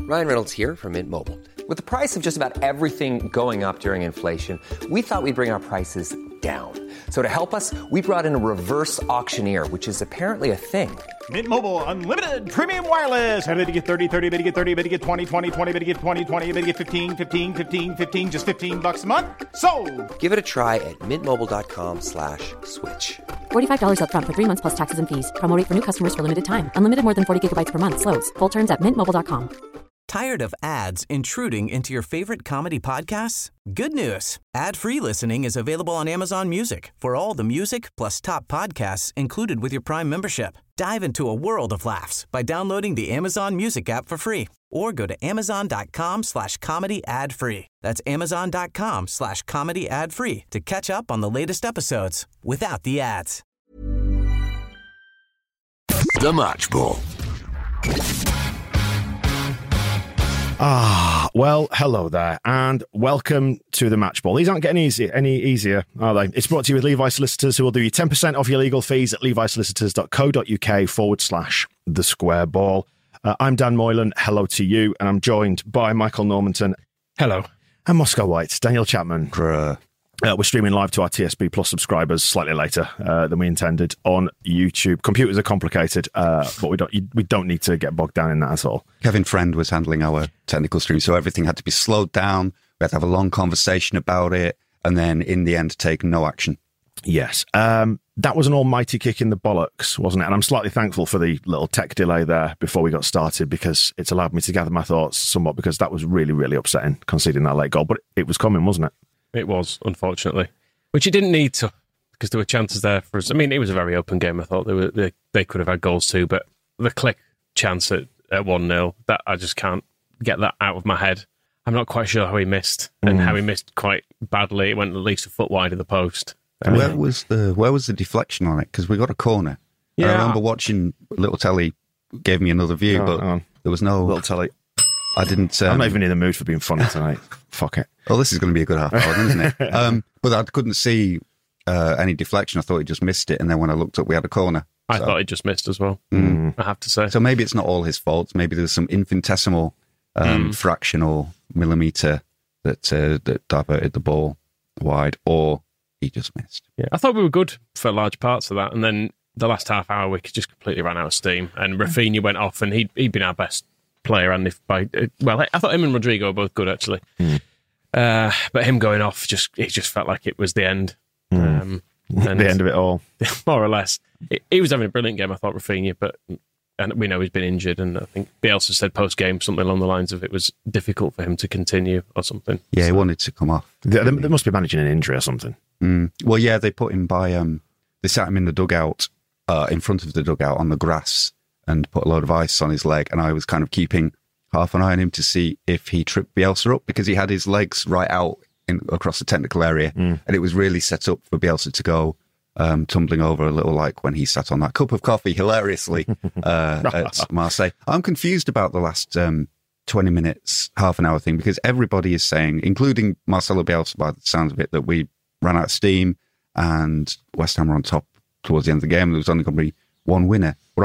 Ryan Reynolds here from Mint Mobile. With the price of just about everything going up during inflation, we thought we'd bring our prices down. So to help us, we brought in a reverse auctioneer, which is apparently a thing. Mint Mobile Unlimited Premium Wireless. How to get 30, 30, bit to get 30, bit to get 20, 20, 20, bit to get 20, 20, bit to get 15, 15, 15, 15, just $15 a month? Sold! Give it a try at mintmobile.com/switch. $45 up front for 3 months plus taxes and fees. Promo rate for new customers for limited time. Unlimited more than 40 gigabytes per month. Slows full terms at mintmobile.com. Tired of ads intruding into your favorite comedy podcasts? Good news. Ad-free listening is available on Amazon Music for all the music plus top podcasts included with your Prime membership. Dive into a world of laughs by downloading the Amazon Music app for free or go to amazon.com/comedy ad-free. That's amazon.com/comedy ad-free to catch up on the latest episodes without the ads. The Match Ball. Well, hello there, and welcome to the Match Ball. These aren't getting any easier, are they? It's brought to you with Levi Solicitors, who will do you 10% off your legal fees at levisolicitors.co.uk/the square ball. I'm Dan Moylan. Hello to you, and I'm joined by Michael Normanton. Hello. And Moscow White, Daniel Chapman. We're streaming live to our TSB Plus subscribers slightly later than we intended on YouTube. Computers are complicated, but we don't need to get bogged down in that at all. Kevin Friend was handling our technical stream, so everything had to be slowed down. We had to have a long conversation about it, and then in the end, take no action. Yes. That was an almighty kick in the bollocks, wasn't it? And I'm slightly thankful for the little tech delay there before we got started, because it's allowed me to gather my thoughts somewhat, because that was really, really upsetting, conceding that late goal. But it was coming, wasn't it? It was, unfortunately. Which he didn't need to, because there were chances there for us. I mean, it was a very open game. I thought they could have had goals too, but the Click chance at 1-0, that I just can't get that out of my head. I'm not quite sure how he missed, and how he missed quite badly. It went at least a foot wide of the post. Where was the deflection on it? Because we got a corner. Yeah. I remember watching Little Telly gave me another view, but there was no... Little Telly. I didn't... I'm not even in the mood for being funny tonight. Fuck it. Oh, this is going to be a good half hour, isn't it? But I couldn't see any deflection. I thought he just missed it, and then when I looked up, we had a corner. I thought he just missed as well, I have to say. So maybe it's not all his fault. Maybe there's some infinitesimal fraction or millimetre that diverted the ball wide, or he just missed. Yeah, I thought we were good for large parts of that, and then the last half hour we just completely ran out of steam, and Rafinha went off, and he'd been our best player, and I thought him and Rodrigo were both good, actually. But him going off, it just felt like it was the end. The end of it all. More or less. He was having a brilliant game, I thought, Rafinha, and we know he's been injured, and I think Bielsa said post-game something along the lines of it was difficult for him to continue or something. Yeah, he wanted to come off. They must be managing an injury or something. Well, yeah, they put him by... they sat him in the dugout, in front of the dugout on the grass, and put a load of ice on his leg, and I was kind of keeping half an eye on him to see if he tripped Bielsa up, because he had his legs right out across the technical area, and it was really set up for Bielsa to go tumbling over a little, like when he sat on that cup of coffee hilariously at Marseille. I'm confused about the last 20 minutes, half an hour thing, because everybody is saying, including Marcelo Bielsa by the sounds of it, that we ran out of steam and West Ham were on top towards the end of the game. There was only going to be one winner. But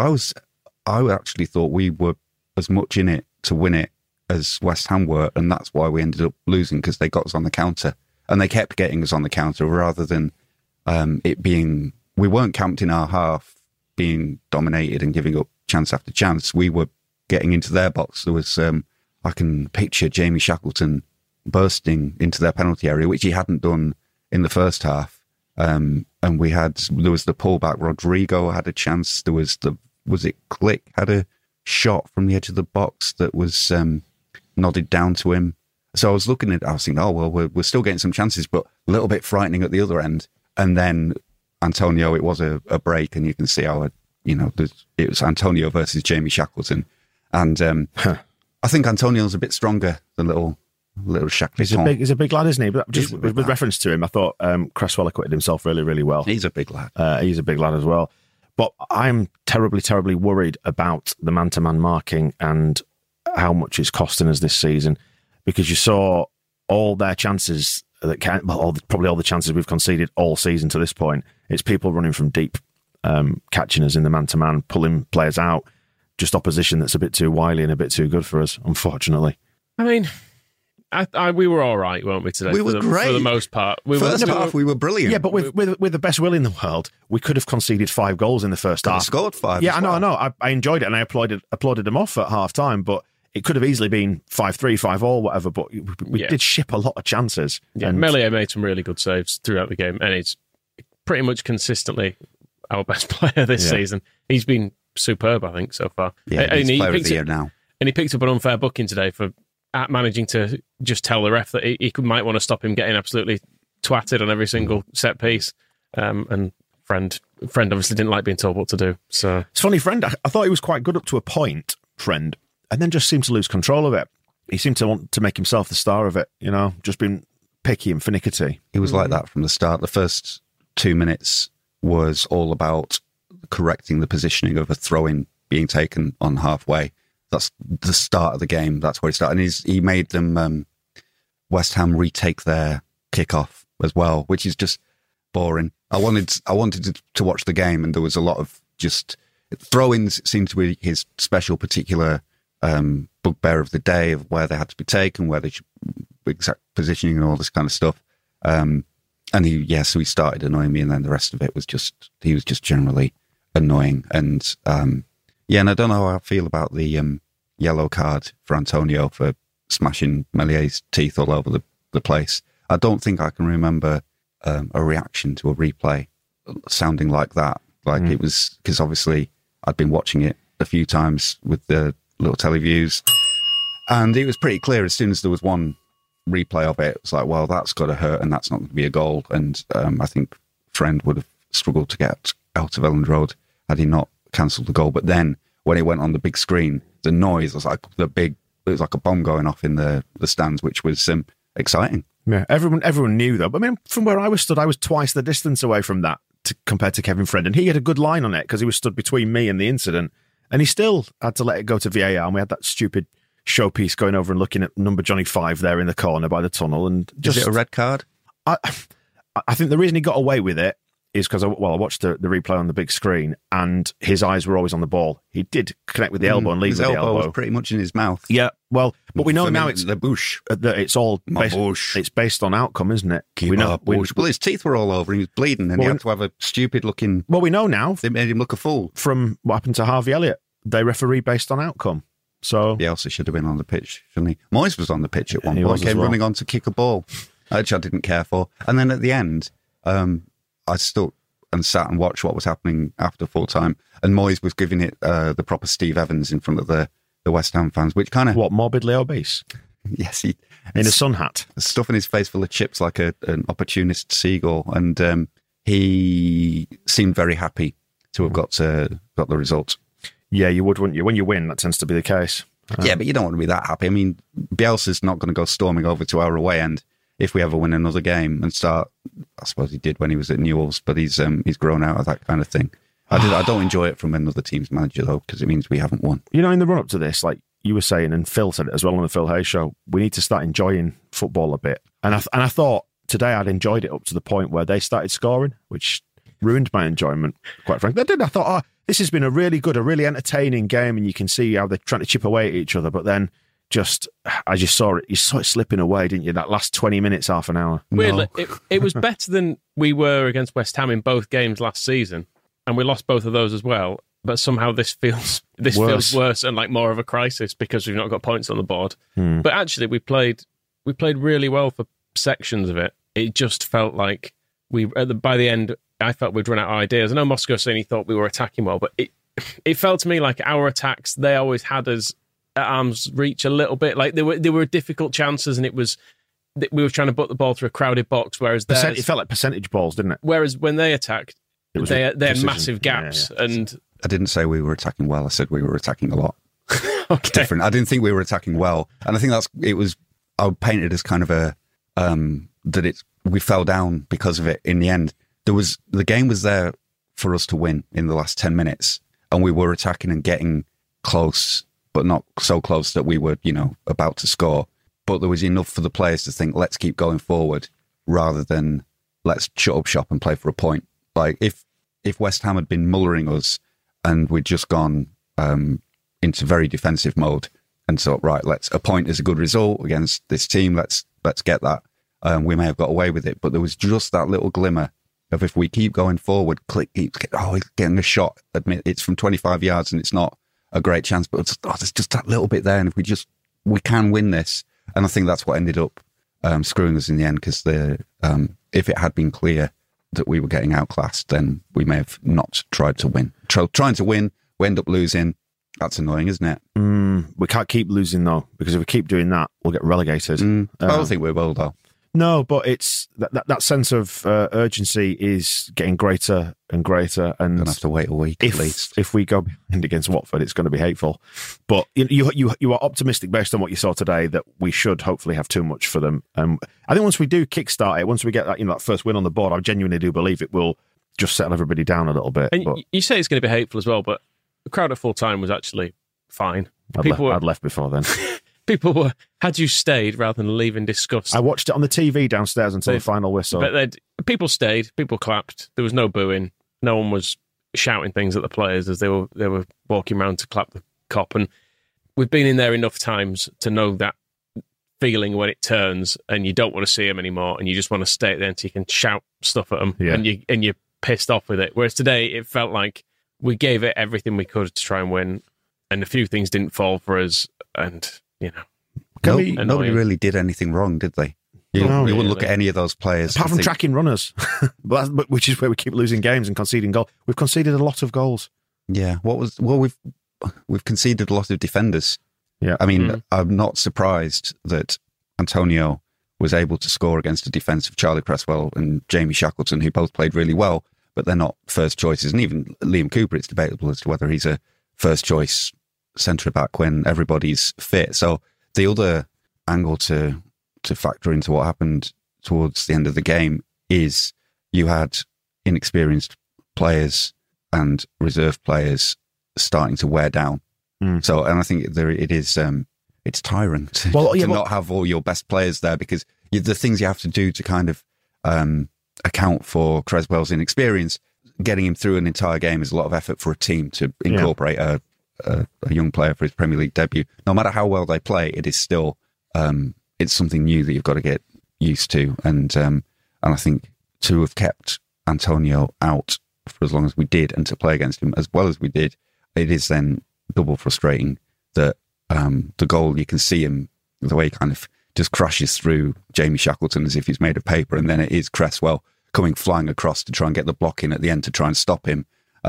I actually thought we were as much in it to win it as West Ham were, and that's why we ended up losing, because they got us on the counter, and they kept getting us on the counter rather than it being... We weren't camped in our half, being dominated and giving up chance after chance. We were getting into their box. There was... I can picture Jamie Shackleton bursting into their penalty area, which he hadn't done in the first half. And there was the pullback. Rodrigo had a chance. There was it Click had a shot from the edge of the box that was nodded down to him. So I was looking at it, I was thinking, oh, well, we're still getting some chances, but a little bit frightening at the other end. And then Antonio, it was a break, and you can see how, it was Antonio versus Jamie Shackleton. And I think Antonio's a bit stronger than little Shackleton. He's a big lad, isn't he? But just with reference to him, I thought Cresswell acquitted himself really, really well. He's a big lad. He's a big lad as well. But I'm terribly, terribly worried about the man-to-man marking and how much it's costing us this season, because you saw all their chances probably all the chances we've conceded all season to this point. It's people running from deep, catching us in the man-to-man, pulling players out, just opposition that's a bit too wily and a bit too good for us, unfortunately. I mean, we were all right, weren't we, today? We were great. For the most part. First half, we were brilliant. Yeah, but with the best will in the world, we could have conceded 5 goals in the first half. Scored 5. Yeah, I know. I enjoyed it, and I applauded them off at half time, but it could have easily been 5-3, 5-all, whatever, but we did ship a lot of chances. Yeah, Meslier made some really good saves throughout the game, and he's pretty much consistently our best player this season. He's been superb, I think, so far. Yeah, he's player of the year now. And he picked up an unfair booking today for managing to just tell the ref that he might want to stop him getting absolutely twatted on every single set piece. And Friend obviously didn't like being told what to do. So it's funny, Friend. I thought he was quite good up to a point, Friend, and then just seemed to lose control of it. He seemed to want to make himself the star of it, just being picky and finicky. He was like that from the start. The first 2 minutes was all about correcting the positioning of a throw-in being taken on halfway. That's the start of the game. That's where he started. And he made them, West Ham, retake their kickoff as well, which is just boring. I wanted to watch the game, and there was a lot of just throw-ins. Seemed to be his special particular bugbear of the day, of where they had to be taken, where they should, exact positioning and all this kind of stuff. And so he started annoying me, and then the rest of it was he was just generally annoying. And and I don't know how I feel about the yellow card for Antonio for smashing Mellier's teeth all over the place. I don't think I can remember a reaction to a replay sounding like that. Like it was, because obviously I'd been watching it a few times with the little televiews, and it was pretty clear as soon as there was one replay of it, it was like, well, that's got to hurt, and that's not going to be a goal. And I think Friend would have struggled to get out of Elland Road had he not cancelled the goal. But then when it went on the big screen, the noise was like it was like a bomb going off in the stands, which was exciting. Yeah, everyone knew though. But I mean, from where I was stood, I was twice the distance away from that compared to Kevin Friend, and he had a good line on it because he was stood between me and the incident, and he still had to let it go to VAR. And we had that stupid showpiece going over and looking at number Johnny 5 there in the corner by the tunnel. And just, is it a red card? I think the reason he got away with it is because I watched the replay on the big screen, and his eyes were always on the ball. He did connect with the elbow and leave with the elbow. His elbow was pretty much in his mouth. Yeah, well, but we know now it's the bush. That it's all it's based on outcome, isn't it? Well, his teeth were all over. He was bleeding, and he had to have a stupid looking. Well, we know now they made him look a fool from what happened to Harvey Elliott. They referee based on outcome. So Bielsa should have been on the pitch, shouldn't he? Moyes was on the pitch at one point. He came running on to kick a ball, which I didn't care for. And then at the end, I stood and sat and watched what was happening after full time. And Moyes was giving it the proper Steve Evans in front of the West Ham fans, which kind of... What, morbidly obese? Yes. In a sun hat. Stuffing his face full of chips like an opportunist seagull. And he seemed very happy to have got the result. Yeah, you would, wouldn't you? When you win, that tends to be the case. Yeah, but you don't want to be that happy. I mean, Bielsa's not going to go storming over to our away end if we ever win another game and start. I suppose he did when he was at Newell's, but he's grown out of that kind of thing. I don't enjoy it from another team's manager though, because it means we haven't won. In the run up to this, like you were saying, and Phil said it as well on the Phil Hayes show, we need to start enjoying football a bit. And I thought today I'd enjoyed it up to the point where they started scoring, which ruined my enjoyment, quite frankly. I thought, this has been a really entertaining game, and you can see how they're trying to chip away at each other, but then just, as you saw it slipping away, didn't you? That last 20 minutes, half an hour. Weirdly, it was better than we were against West Ham in both games last season, and we lost both of those as well. But somehow this feels worse and like more of a crisis because we've not got points on the board. But actually, we played really well for sections of it. It just felt like by the end, I felt we'd run out of ideas. I know Moscow saying he thought we were attacking well, but it felt to me like our attacks, they always had us at arm's reach a little bit. Like there were difficult chances, and we were trying to put the ball through a crowded box, whereas it felt like percentage balls, didn't it? Whereas when they attacked, they had massive gaps. Yeah. And I didn't say we were attacking well. I said we were attacking a lot. Okay. Different. I didn't think we were attacking well, and I think I would paint it as kind of a we fell down because of it. In the end, the game was there for us to win in the last 10 minutes, and we were attacking and getting close, but not so close that we were, about to score. But there was enough for the players to think, let's keep going forward, rather than let's shut up shop and play for a point. Like if West Ham had been mullering us and we'd just gone into very defensive mode and thought, right, a point is a good result against this team. Let's get that. We may have got away with it, but there was just that little glimmer of if we keep going forward, he's getting a shot. Admit it's from 25 yards and it's not a great chance, but there's just that little bit there. And if we can win this. And I think that's what ended up screwing us in the end, because if it had been clear that we were getting outclassed, then we may have not tried to win. Trying to win, we end up losing. That's annoying, isn't it? We can't keep losing, though, because if we keep doing that, we'll get relegated. I don't think we will, though. No, but it's that sense of urgency is getting greater and greater. And going to have to wait a week at least. If we go behind against Watford, it's going to be hateful. But you are optimistic based on what you saw today that we should hopefully have too much for them. I think once we do kickstart it, once we get that that first win on the board, I genuinely do believe it will just settle everybody down a little bit. And you say it's going to be hateful as well, but the crowd at full time was actually fine. I'd left before then. People had you stayed rather than leave in disgust. I watched it on the TV downstairs until the final whistle. But people stayed, people clapped. There was no booing. No one was shouting things at the players as they were walking around to clap the cop. And we've been in there enough times to know that feeling when it turns and you don't want to see them anymore and you just want to stay there so you can shout stuff at them and you're pissed off with it. Whereas today it felt like we gave it everything we could to try and win, and a few things didn't fall for us, and nobody really did anything wrong, did they? You wouldn't look at any of those players. Apart from tracking runners, but which is where we keep losing games and conceding goals. We've conceded a lot of goals. Yeah, we've conceded a lot of defenders. Yeah, I mean, I'm not surprised that Antonio was able to score against the defence of Charlie Cresswell and Jamie Shackleton, who both played really well, but they're not first choices. And even Liam Cooper, it's debatable as to whether he's a first choice centre-back when everybody's fit. So the other angle to factor into what happened towards the end of the game is you had inexperienced players and reserve players starting to wear down. So, and I think it's tiring to not have all your best players there, because the things you have to do to kind of account for Cresswell's inexperience, getting him through an entire game is a lot of effort for a team to incorporate a young player for his Premier League debut. No matter how well they play, it is still it's something new that you've got to get used to. And I think to have kept Antonio out for as long as we did and to play against him as well as we did, it is then double frustrating that the goal, you can see him, the way he kind of just crashes through Jamie Shackleton as if he's made of paper, and then it is Cresswell coming flying across to try and get the block in at the end to try and stop him.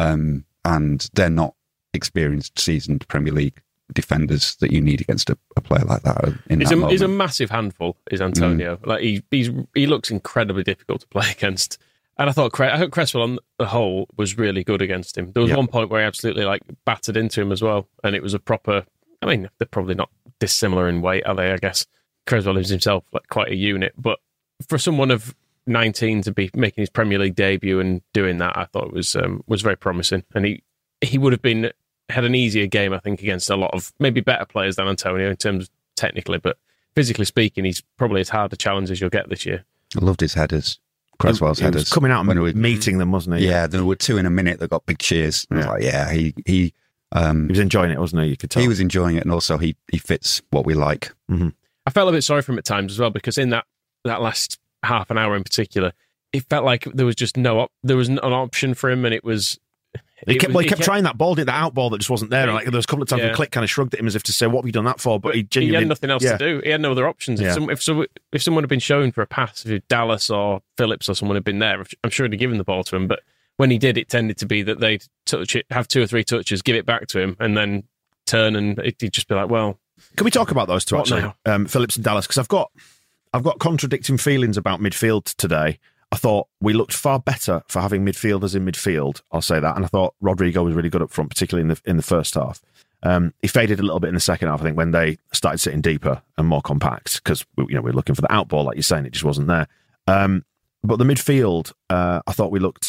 And they're not experienced, seasoned Premier League defenders that you need against a player like that. He's a massive handful, is Antonio. Like he looks incredibly difficult to play against. And I thought Cresswell on the whole was really good against him. There was one point where he absolutely battered into him as well, and it was a proper. I mean, they're probably not dissimilar in weight, are they? I guess Cresswell is himself quite a unit, but for someone of 19 to be making his Premier League debut and doing that, I thought was very promising. And he would have had an easier game, I think, against a lot of maybe better players than Antonio in terms of technically, but physically speaking, he's probably as hard a challenge as you'll get this year. I loved his headers. Cresswell's he headers. Was coming out and meeting them, wasn't he? Yeah, there were two in a minute that got big cheers. I was like, he was enjoying it, wasn't he? You could tell. He was enjoying it, and also he fits what we like. Mm-hmm. I felt a bit sorry for him at times as well, because in that last half an hour in particular, it felt like there was just there was an option for him, and it was. He kept trying that out ball that just wasn't there. And there was a couple of times when Click kind of shrugged at him as if to say, "What have you done that for?" But he had nothing else to do. He had no other options. If someone had been shown for a pass, if Dallas or Phillips or someone had been there, I'm sure he'd have given the ball to him. But when he did, it tended to be that they'd touch it, have 2 or 3 touches, give it back to him, and then turn, and he'd just be like, "Well." Can we talk about those two actually, Phillips and Dallas? Because I've got contradicting feelings about midfield today. I thought we looked far better for having midfielders in midfield. I'll say that. And I thought Rodrigo was really good up front, particularly in the first half. He faded a little bit in the second half, I think, when they started sitting deeper and more compact, because we're looking for the out ball, like you're saying, it just wasn't there. But the midfield, I thought we looked.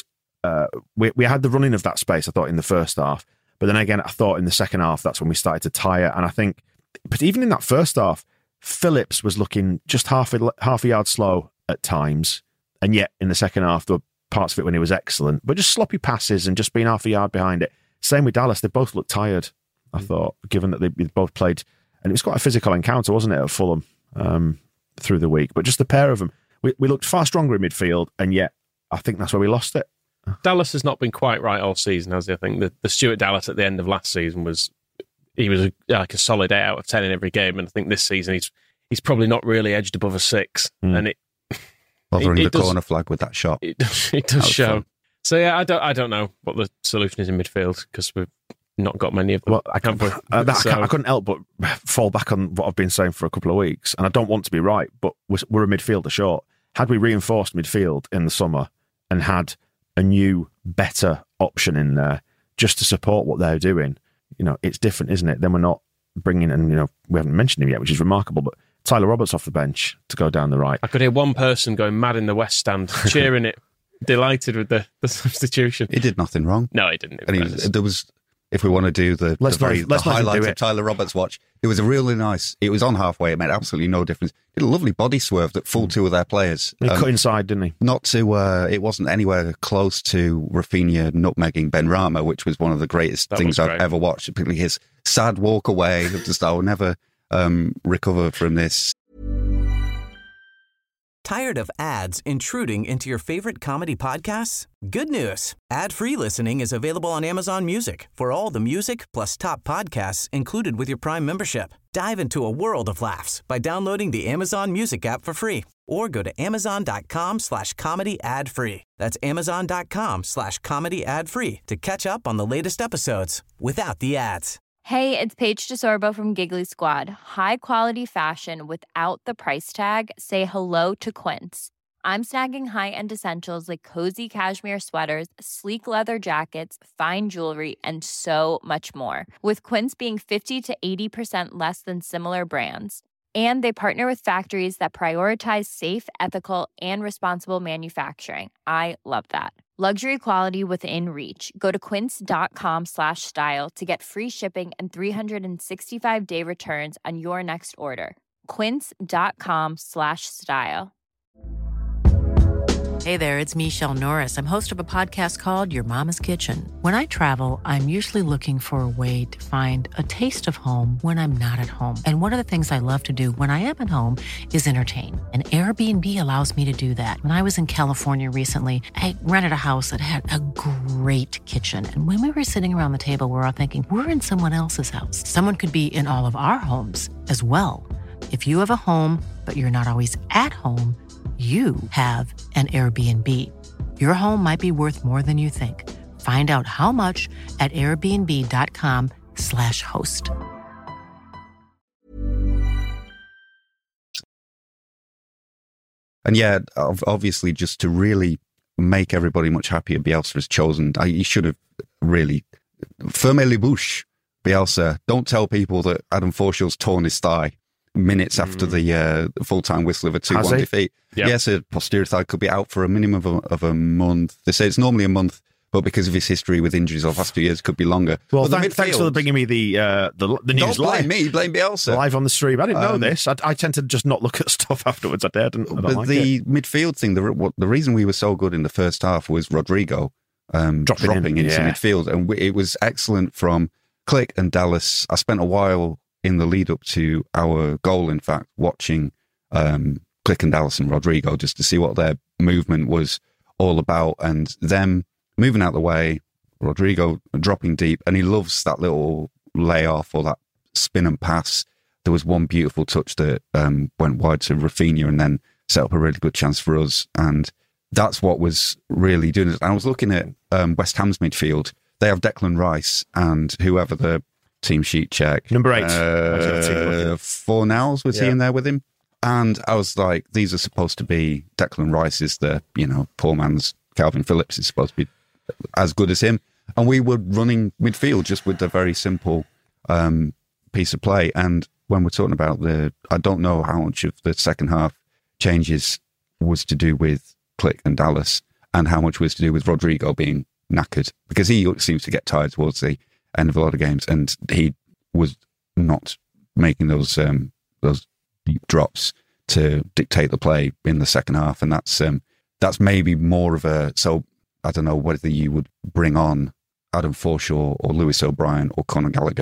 We had the running of that space, I thought, in the first half. But then again, I thought in the second half, that's when we started to tire. And I think, but even in that first half, Phillips was looking just half a yard slow at times. And yet, in the second half, there were parts of it when he was excellent, but just sloppy passes and just being half a yard behind it. Same with Dallas; they both looked tired. I thought, given that they both played, and it was quite a physical encounter, wasn't it, at Fulham through the week? But just the pair of them, we looked far stronger in midfield, and yet I think that's where we lost it. Dallas has not been quite right all season, has he? I think the Stuart Dallas at the end of last season was like a solid 8 out of 10 in every game, and I think this season he's probably not really edged above a 6, and it bothering the corner flag with that shot. It does show. Fun. So yeah, I don't know what the solution is in midfield because we've not got many of them. Well, I couldn't help but fall back on what I've been saying for a couple of weeks, and I don't want to be right, but we're a midfielder short. Had we reinforced midfield in the summer and had a new, better option in there just to support what they're doing, it's different, isn't it? Then we're not bringing, and we haven't mentioned him yet, which is remarkable, but Tyler Roberts off the bench to go down the right. I could hear one person going mad in the West Stand, cheering it, delighted with the substitution. He did nothing wrong. No, he didn't. There was, if we want to do the highlights of Tyler Roberts' watch, it was a really nice, it was on halfway, it made absolutely no difference. He did a lovely body swerve that fooled two of their players. He cut inside, didn't he? Not to, it wasn't anywhere close to Rafinha nutmegging Benrahma, which was one of the greatest things I've ever watched, particularly his sad walk away, just I'll never recover from this. Tired of ads intruding into your favorite comedy podcasts? Good news. Ad-free listening is available on Amazon Music for all the music plus top podcasts included with your Prime membership. Dive into a world of laughs by downloading the Amazon Music app for free or go to amazon.com/comedy ad-free. That's amazon.com/comedy ad-free to catch up on the latest episodes without the ads. Hey, it's Paige DeSorbo from Giggly Squad. High quality fashion without the price tag. Say hello to Quince. I'm snagging high-end essentials like cozy cashmere sweaters, sleek leather jackets, fine jewelry, and so much more. With Quince being 50 to 80% less than similar brands. And they partner with factories that prioritize safe, ethical, and responsible manufacturing. I love that. Luxury quality within reach. Go to quince.com/style to get free shipping and 365-day returns on your next order. Quince.com/style. Hey there, it's Michelle Norris. I'm host of a podcast called Your Mama's Kitchen. When I travel, I'm usually looking for a way to find a taste of home when I'm not at home. And one of the things I love to do when I am at home is entertain. And Airbnb allows me to do that. When I was in California recently, I rented a house that had a great kitchen. And when we were sitting around the table, we're all thinking, we're in someone else's house. Someone could be in all of our homes as well. If you have a home, but you're not always at home, you have an Airbnb. Your home might be worth more than you think. Find out how much at airbnb.com/host. And yeah, obviously, just to really make everybody much happier, Bielsa has chosen, he should have really, fermez les bouches, Bielsa. Don't tell people that Adam Forshaw's torn his thigh minutes after the full-time whistle of a 2-1 defeat. Yep. Yes, a posterior thigh could be out for a minimum of a month. They say it's normally a month, but because of his history with injuries over the past 2 years, it could be longer. Well, thanks for bringing me the news. Don't blame me, blame Bielsa. Live on the stream. I didn't know this. I tend to just not look at stuff afterwards. I don't like the midfield thing, the reason we were so good in the first half was Rodrigo dropping into midfield. And it was excellent from Klich and Dallas. I spent a while in the lead up to our goal, in fact, watching Klich and Dallas and Rodrigo just to see what their movement was all about, and them moving out the way, Rodrigo dropping deep, and he loves that little layoff or that spin and pass. There was one beautiful touch that went wide to Rafinha and then set up a really good chance for us, and that's what was really doing it. I was looking at West Ham's midfield. They have Declan Rice and whoever the team sheet check. Number 8. Fornals, was he in there with him? And I was like, these are supposed to be, Declan Rice is the, poor man's Calvin Phillips is supposed to be as good as him. And we were running midfield just with a very simple piece of play. And when we're talking about I don't know how much of the second half changes was to do with Klich and Dallas and how much was to do with Rodrigo being knackered, because he seems to get tired towards the end of a lot of games, and he was not making those deep drops to dictate the play in the second half, and that's maybe more of a. So I don't know whether you would bring on Adam Forshaw or Lewis O'Brien or Conor Gallagher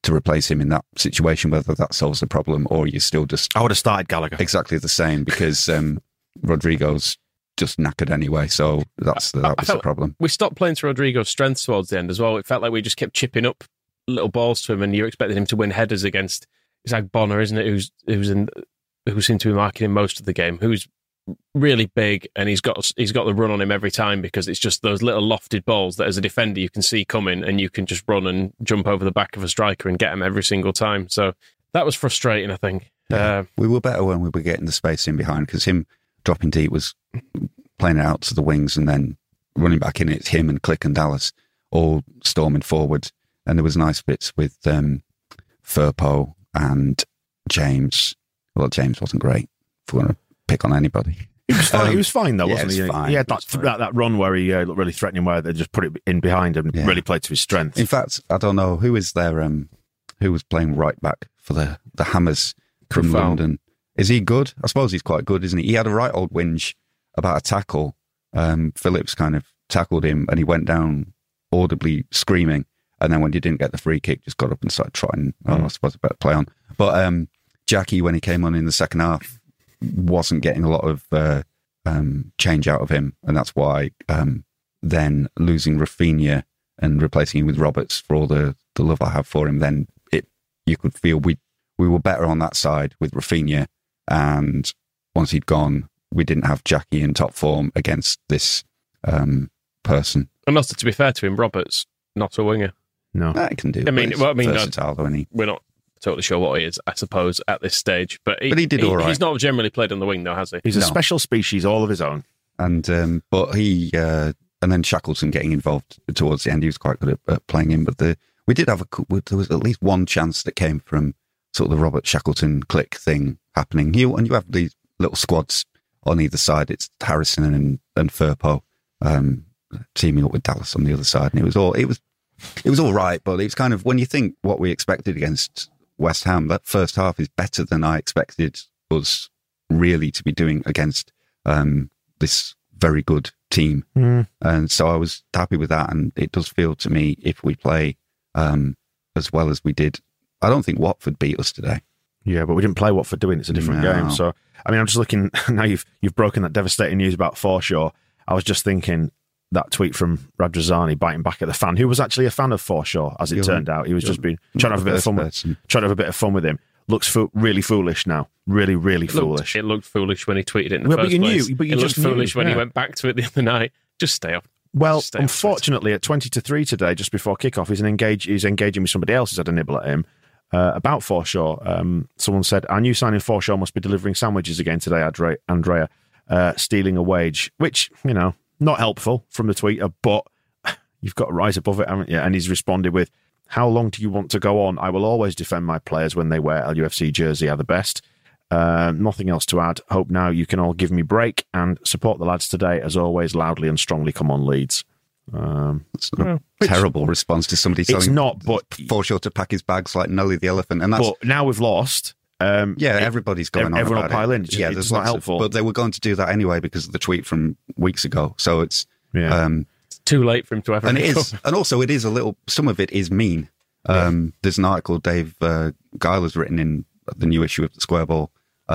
to replace him in that situation, whether that solves the problem or you still just... I would have started Gallagher. Exactly the same, because Rodrigo's just knackered anyway, so that was the problem. We stopped playing to Rodrigo's strengths towards the end as well. It felt like we just kept chipping up little balls to him, and you're expecting him to win headers against Zach Bonner, isn't it? Who seemed to be marking him most of the game, who's really big, and he's got the run on him every time, because it's just those little lofted balls that as a defender you can see coming, and you can just run and jump over the back of a striker and get him every single time. So that was frustrating, I think. Yeah. We were better when we were getting the space in behind, because him dropping deep was playing it out to the wings and then running back in. It's him and Click and Dallas all storming forward, and there was nice bits with Firpo and James. Well, James wasn't great, if we want to pick on anybody. He was fine, he was fine though, wasn't he? Fine. He had that run where he looked really threatening, where they just put it in behind and really played to his strength. In fact, I don't know who is there, who was playing right back for the Hammers from London. Is he good? I suppose he's quite good, isn't he? He had a right old whinge about a tackle. Phillips kind of tackled him and he went down audibly screaming. And then when he didn't get the free kick, just got up and started trotting. I suppose I better play on. But Jackie, when he came on in the second half, wasn't getting a lot of change out of him. And that's why then losing Rafinha and replacing him with Roberts, for all the love I have for him, then you could feel we were better on that side with Rafinha. And once he'd gone, we didn't have Jackie in top form against this person. And also, to be fair to him, Roberts, not a winger. No. I can do. Versatile, though, isn't he? We're not totally sure what he is, I suppose, at this stage. But he did all right. He's not generally played on the wing, though, has he? He's a special species, all of his own. And but he and then Shackleton getting involved towards the end, he was quite good at playing him. But we did have there was at least one chance that came from sort of the Robert Shackleton Click thing happening. And you have these little squads on either side. It's Harrison and Firpo teaming up with Dallas on the other side, and it was all right. But it was kind of, when you think what we expected against West Ham, that first half is better than I expected us really to be doing against this very good team. And so I was happy with that. And it does feel to me, if we play as well as we did, I don't think Watford beat us today. Yeah, but we didn't play Watford, doing it's a different game. So, I mean, I'm just looking now. You've broken that devastating news about Forshaw. I was just thinking that tweet from Radrazani biting back at the fan, who was actually a fan of Forshaw, as it turned out. He was just been trying to have a bit of fun with him. Looks really foolish now. Really, really foolish. It looked foolish when he tweeted it in the first place. But you just looked foolish when he went back to it the other night. Just stay off. Well, unfortunately, at 20-3 today, just before kickoff, he's engaging with somebody else who's had a nibble at him about Forshaw. Someone said, "Our new signing Forshaw must be delivering sandwiches again today, Andrea, stealing a wage," which, not helpful from the tweeter, but you've got to rise above it, haven't you? And he's responded with, "How long do you want to go on? I will always defend my players when they wear LUFC jersey are the best. Nothing else to add. Hope now you can all give me break and support the lads today, as always, loudly and strongly. Come on, Leeds." It's not a terrible response to somebody telling Forshaw to pack his bags like Nelly the elephant. And but now we've lost. everybody's going on everyone about will pile in. Yeah, it's not helpful. But they were going to do that anyway because of the tweet from weeks ago. So it's it's too late for him to ever. And it is, and also it is a little. Some of it is mean. There's an article Dave Geiler's written in the new issue of the Square Ball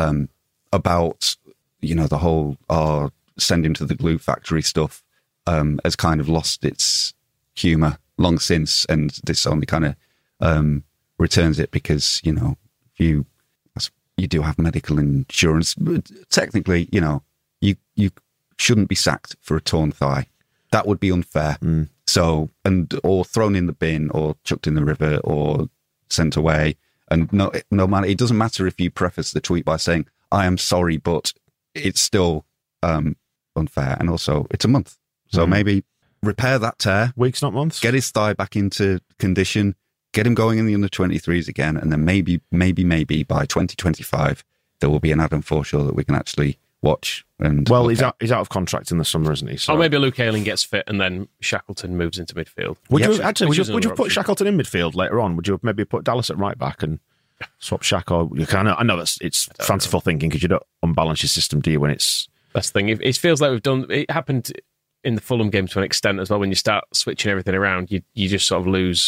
about the whole send him to the glue factory stuff has kind of lost its humour long since, and this only kind of returns it because if you do have medical insurance, but technically you shouldn't be sacked for a torn thigh. That would be unfair. So, or thrown in the bin, or chucked in the river, or sent away. And no matter, it doesn't matter if you preface the tweet by saying, "I am sorry, but," it's still unfair. And also, it's a month, so maybe repair that tear. Weeks, not months. Get his thigh back into condition. Get him going in the under-23s again, and then maybe by 2025 there will be an Adam Forshaw that we can actually watch. And he's out of contract in the summer, isn't he? So. Or maybe Luke Ayling gets fit and then Shackleton moves into midfield. Would you put Shackleton in midfield later on? Would you maybe put Dallas at right back and swap Shack? Or I know it's fanciful thinking because you don't unbalance your system, do you? When it's that's the thing. It feels like we've done. It happened in the Fulham game to an extent as well. When you start switching everything around, you just sort of lose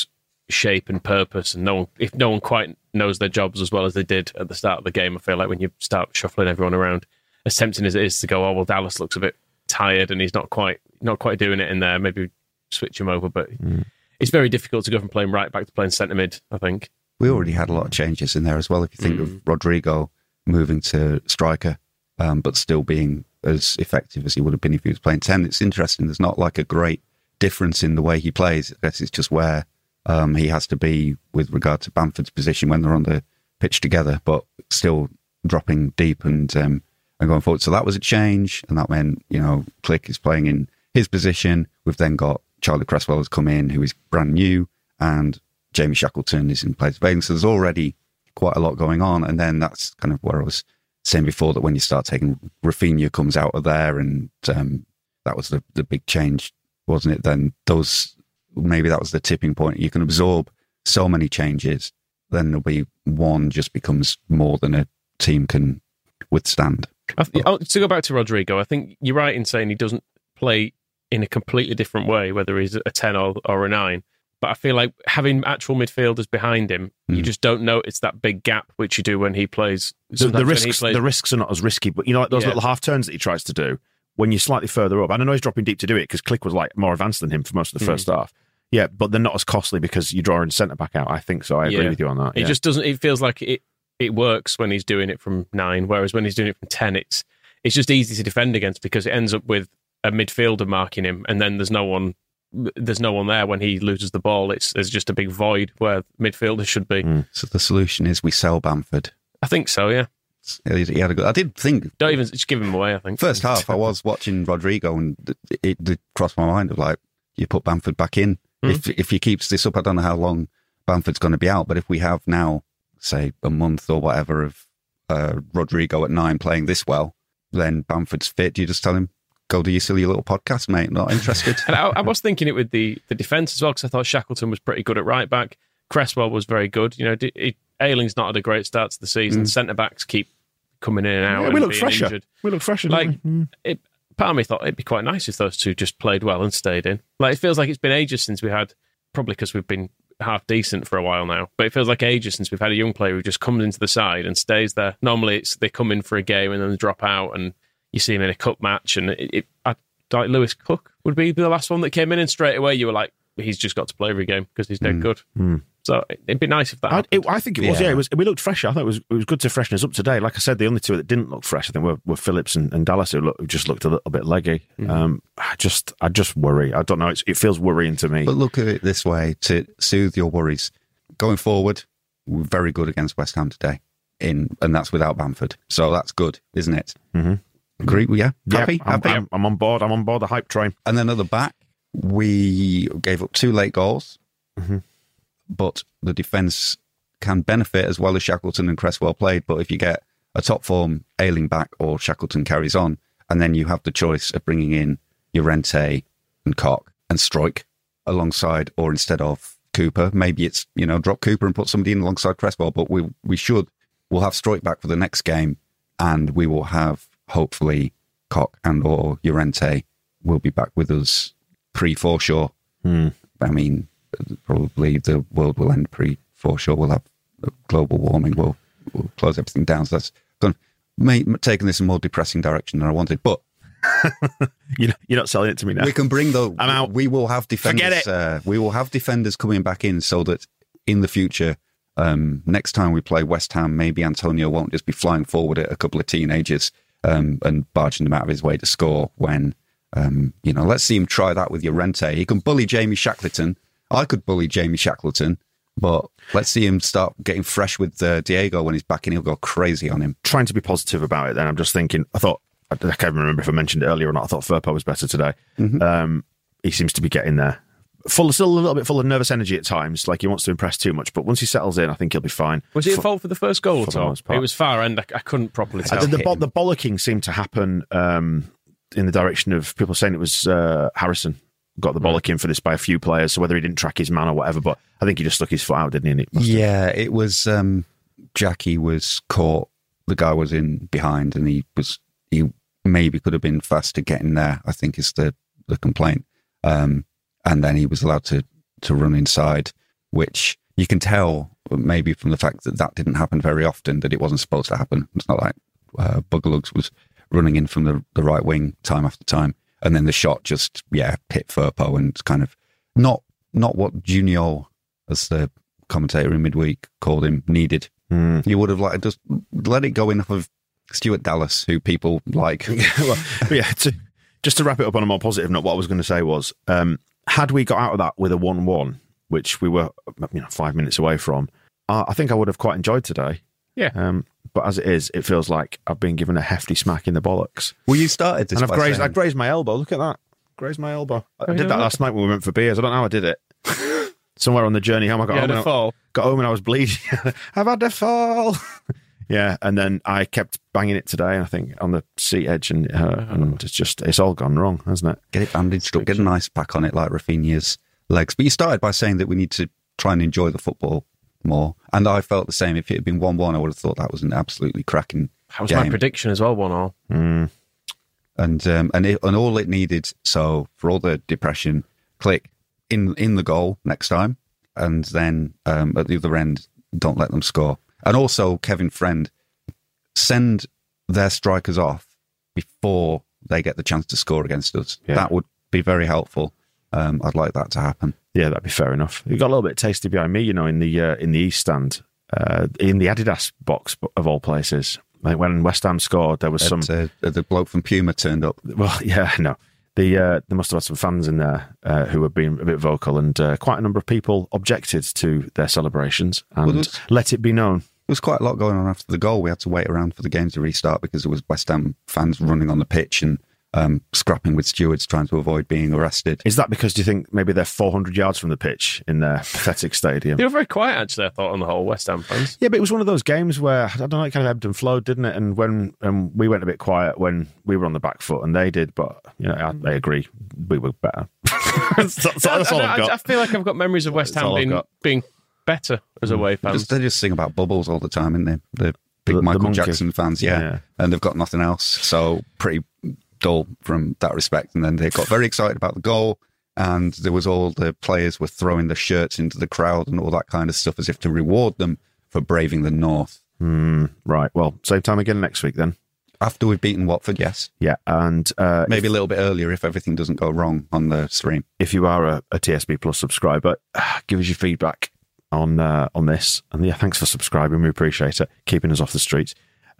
shape and purpose, and if no one quite knows their jobs as well as they did at the start of the game, I feel like when you start shuffling everyone around, as tempting as it is to go, oh well, Dallas looks a bit tired and he's not quite doing it in there, maybe switch him over, but it's very difficult to go from playing right back to playing centre mid, I think. We already had a lot of changes in there as well. If you think of Rodrigo moving to striker, but still being as effective as he would have been if he was playing 10, it's interesting. There's not like a great difference in the way he plays. I guess it's just where he has to be with regard to Bamford's position when they're on the pitch together, but still dropping deep and going forward. So that was a change, and that meant, Klich is playing in his position. We've then got Charlie Cresswell has come in, who is brand new, and Jamie Shackleton is in place of Ayling. So there's already quite a lot going on, and then that's kind of where I was saying before, that when you start taking Rafinha comes out of there, and that was the big change, wasn't it? Then maybe that was the tipping point. You can absorb so many changes, then there'll be one just becomes more than a team can withstand. To go back to Rodrigo, I think you're right in saying he doesn't play in a completely different way, whether he's a 10 or a 9. But I feel like having actual midfielders behind him, you just don't notice that big gap, which you do when he plays. The risks are not as risky, but like those little half turns that he tries to do when you're slightly further up. And I know he's dropping deep to do it because Klich was like more advanced than him for most of the first half. Yeah, but they're not as costly because you're drawing centre back out. I think so. I agree with you on that. It just doesn't. It feels like it works when he's doing it from 9, whereas when he's doing it from 10, it's just easy to defend against because it ends up with a midfielder marking him, and then there's no one there when he loses the ball. There's just a big void where midfielders should be. So the solution is we sell Bamford. I think so. Yeah. He had a good. I did think. Don't even just give him away. I think first half I was watching Rodrigo and it did cross my mind of like, you put Bamford back in. If he keeps this up, I don't know how long Bamford's going to be out, but if we have now, say, a month or whatever of Rodrigo at 9 playing this well, then Bamford's fit. Do you just tell him, go do your silly little podcast, mate, not interested? And I was thinking it with the defence as well, because I thought Shackleton was pretty good at right back. Cresswell was very good. Ayling's not had a great start to the season. Centre-backs keep coming in and out. Yeah, we look fresher. Injured. We look fresher. Part of me thought it'd be quite nice if those two just played well and stayed in. Like, it feels like it's been ages since we had, probably because we've been half decent for a while now, but it feels like ages since we've had a young player who just comes into the side and stays there. Normally they come in for a game and then they drop out, and you see him in a cup match, and like Lewis Cook would be the last one that came in, and straight away you were like, he's just got to play every game because he's dead good. So it'd be nice if that happened. I think it was, yeah. We looked fresher. I thought it was good to freshen us up today. Like I said, the only two that didn't look fresh, I think, were Phillips and Dallas, who just looked a little bit leggy. I just worry. I don't know. It feels worrying to me. But look at it this way, to soothe your worries. Going forward, we're very good against West Ham today, and that's without Bamford. So that's good, isn't it? Agree? Yeah? Happy? I'm on board. I'm on board the hype train. And then at the back, we gave up 2 late goals. But the defence can benefit as well as Shackleton and Cresswell played. But if you get a top form Ayling back or Shackleton carries on, and then you have the choice of bringing in Llorente and Koch and Struijk alongside or instead of Cooper, maybe it's, drop Cooper and put somebody in alongside Cresswell. But we'll have Struijk back for the next game, and we will have, hopefully, Koch and or Llorente will be back with us pre-Forshaw. I mean, probably the world will end pre-Forshaw. We'll have global warming. We'll close everything down. So that's going to taking this in a more depressing direction than I wanted. But you're not selling it to me now. We can bring I'm out. We will have defenders. Forget it. We will have defenders coming back in so that in the future, next time we play West Ham, maybe Antonio won't just be flying forward at a couple of teenagers and barging them out of his way to score. When let's see him try that with Llorente. He can bully Jamie Shackleton. I could bully Jamie Shackleton, but let's see him start getting fresh with Diego when he's back in. He'll go crazy on him. Trying to be positive about it then. I'm just thinking, I can't remember if I mentioned it earlier or not. I thought Firpo was better today. He seems to be getting there. Still a little bit full of nervous energy at times, like he wants to impress too much, but once he settles in, I think he'll be fine. Was he at fault for the first goal at all? It was far end. I couldn't properly tell. The bollocking seemed to happen in the direction of people saying it was Harrison got the bollocking for this by a few players, so whether he didn't track his man or whatever, but I think he just stuck his foot out, didn't he? It was Jackie was caught, the guy was in behind, and he maybe could have been faster getting there, I think is the complaint. And then he was allowed to run inside. which you can tell maybe from the fact that didn't happen very often, that it wasn't supposed to happen. It's not like Bugalugs was running in from the right wing time after time. And then the shot just, hit Firpo, and it's kind of not what Junior, as the commentator in midweek called him, needed. You would have just let it go enough of Stuart Dallas, who people like. Just to wrap it up on a more positive note, what I was going to say was, had we got out of that with a 1-1, which we were 5 minutes away from, I think I would have quite enjoyed today. Yeah. But as it is, it feels like I've been given a hefty smack in the bollocks. Well, you started this, and I grazed my elbow. Look at that. Grazed my elbow. I did that last night when we went for beers. I don't know how I did it. Somewhere on the journey home, I got home and I was bleeding. I've had a fall. Yeah, and then I kept banging it today, I think, on the seat edge, and it's all gone wrong, hasn't it? Get it bandaged up, get an ice pack on it like Rafinha's legs. But you started by saying that we need to try and enjoy the football more, and I felt the same. If it had been 1-1, I would have thought that was an absolutely cracking That was game. my prediction as well, 1-1. And all it needed, so for all the depression, click in the goal next time, and then at the other end, don't let them score. And also, Kevin Friend, send their strikers off before they get the chance to score against us. Yeah. That would be very helpful. I'd like that to happen. Yeah, that'd be fair enough. You got a little bit tasty behind me, in the East stand, in the Adidas box of all places. Like when West Ham scored, there was the bloke from Puma turned up. Well, yeah, no. They must have had some fans in there who were being a bit vocal, and quite a number of people objected to their celebrations, and let it be known. There was quite a lot going on after the goal. We had to wait around for the game to restart because there was West Ham fans running on the pitch and scrapping with stewards trying to avoid being arrested. Is that because, do you think, maybe they're 400 yards from the pitch in their pathetic stadium? They were very quiet, actually, I thought, on the whole, West Ham fans. Yeah, but it was one of those games where, I don't know, it kind of ebbed and flowed, didn't it? And when we went a bit quiet when we were on the back foot and they did, but I agree, we were better. that's all I've got. I feel like I've got memories of West Ham being better as away fans. They just sing about bubbles all the time, isn't they? The big Michael Jackson fans, yeah. And they've got nothing else, so pretty dull from that respect. And then they got very excited about the goal, and there was all the players were throwing the shirts into the crowd and all that kind of stuff as if to reward them for braving the North. Right, well, same time again next week then. After we've beaten Watford, yes. Yeah, and maybe a little bit earlier if everything doesn't go wrong on the stream. If you are a TSB Plus subscriber, give us your feedback on this, and yeah, thanks for subscribing. We appreciate it, keeping us off the streets.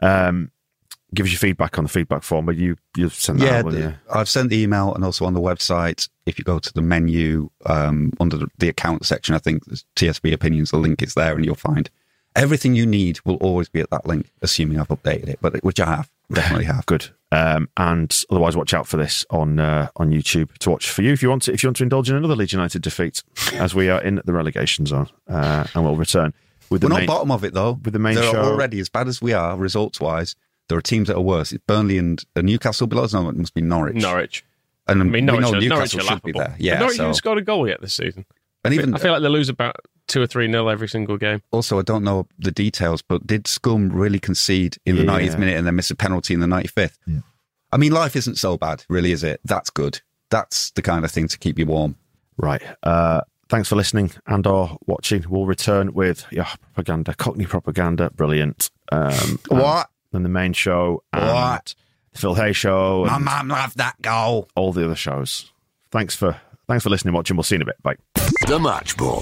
Give us your feedback on the feedback form, but you've sent that out, wouldn't you? I've sent the email, and also on the website. If you go to the menu under the account section, I think there's TSB Opinions. The link is there, and you'll find everything you need. Will always be at that link, assuming I've updated it, but which I have, definitely have. Good. And otherwise, watch out for this on YouTube to watch for you if you want to indulge in another Leeds United defeat, as we are in the relegation zone, and we'll return with the We're not bottom of it though. With the main show already, as bad as we are results wise, there are teams that are worse. It's Burnley and Newcastle below us. No, it must be Norwich. And I mean, Newcastle should be there. Yeah, but Norwich haven't scored a goal yet this season. And I feel like they lose about 2 or 3-0 every single game. Also, I don't know the details, but did Scum really concede in the 90th minute and then miss a penalty in the 95th? Yeah. I mean, life isn't so bad, really, is it? That's good. That's the kind of thing to keep you warm. Right. Thanks for listening and or watching. We'll return with propaganda, Cockney propaganda, brilliant. What? And the main show, and what? The Phil Hay show. My mum loved that goal. All the other shows. Thanks for listening, watching. We'll see you in a bit. Bye. The Match Ball.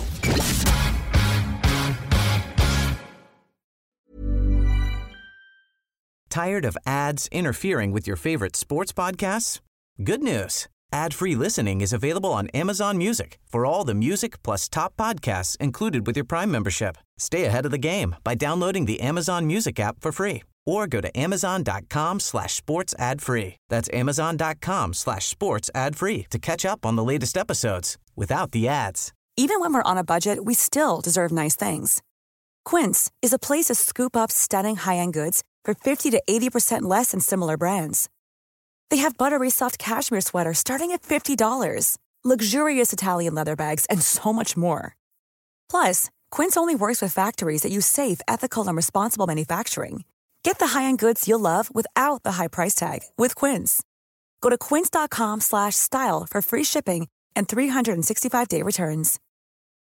Tired of ads interfering with your favorite sports podcasts? Good news. Ad-free listening is available on Amazon Music for all the music plus top podcasts included with your Prime membership. Stay ahead of the game by downloading the Amazon Music app for free or go to amazon.com/sports ad free. That's amazon.com/sports ad free to catch up on the latest episodes without the ads. Even when we're on a budget, we still deserve nice things. Quince is a place to scoop up stunning high-end goods for 50 to 80% less than similar brands. They have buttery soft cashmere sweaters starting at $50, luxurious Italian leather bags, and so much more. Plus, Quince only works with factories that use safe, ethical, and responsible manufacturing. Get the high-end goods you'll love without the high price tag with Quince. Go to quince.com/style for free shipping and 365-day returns.